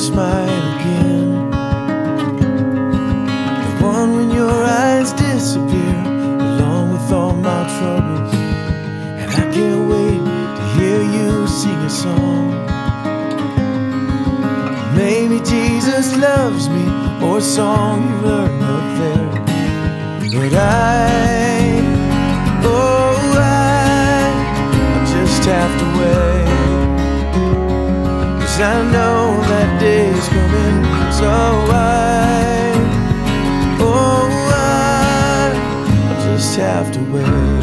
smile again. The one when your eyes disappear, along with all my troubles. And I can't wait to hear you sing a song. Maybe Jesus loves me, or a song you learned up there. But I just have to wait, 'cause I know that day's coming. So I just have to wait.